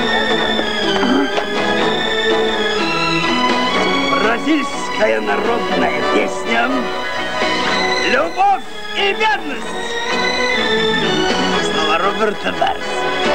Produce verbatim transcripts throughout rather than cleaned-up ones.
Бразильская народная песня «Любовь и бедность». Слова Роберта Барса.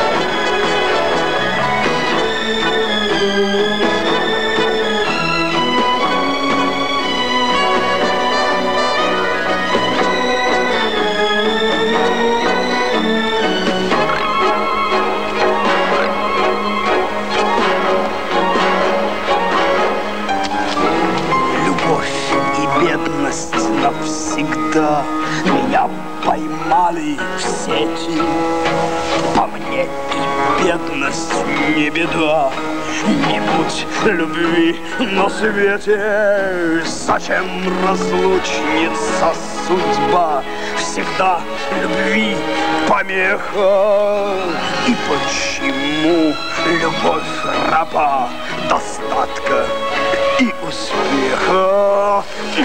Навсегда меня поймали в сети. По мне и бедность не беда, не будь любви на свете. Зачем разлучница судьба? Всегда любви помеха. И почему любовь раба достатка и успеха?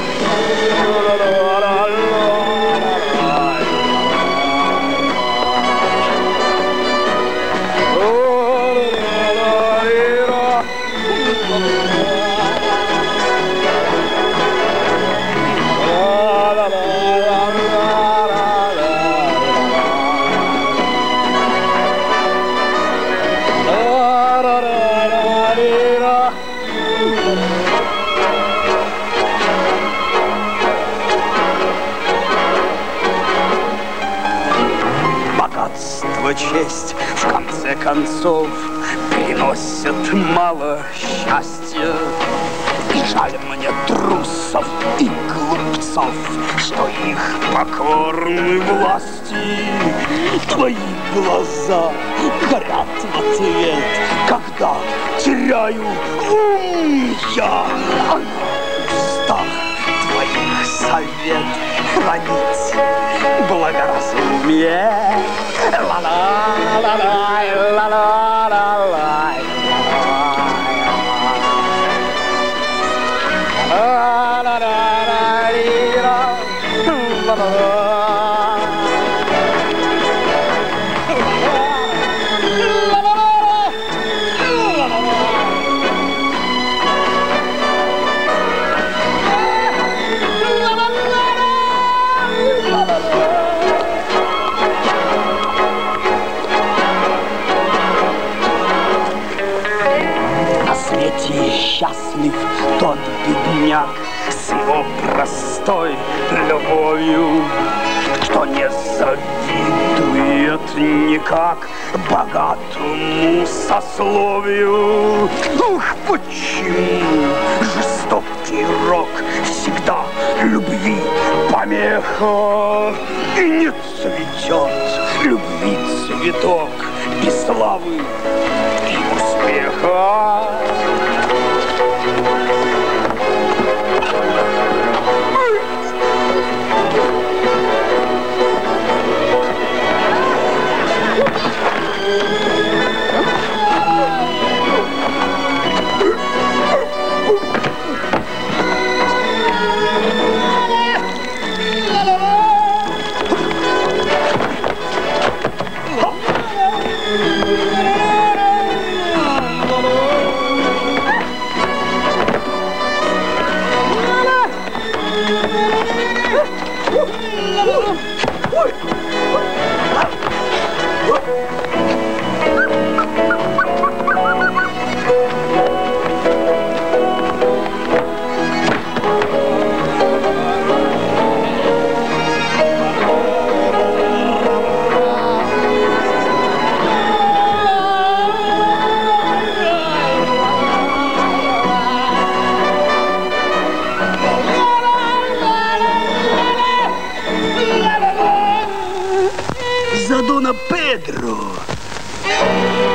Честь в конце концов приносят мало счастья. И жаль мне трусов и глупцов, что их покорны власти. Твои глаза горят в ответ, когда теряю ум я. А на устах твоих совет хранить благоразумие. Счастлив тот бедняк с его простой любовью, кто не завидует никак богатому сословию. Ух, почему жестокий рок всегда любви помеха, и не цветет любви цветок и славы, и успеха. За Дона Педро.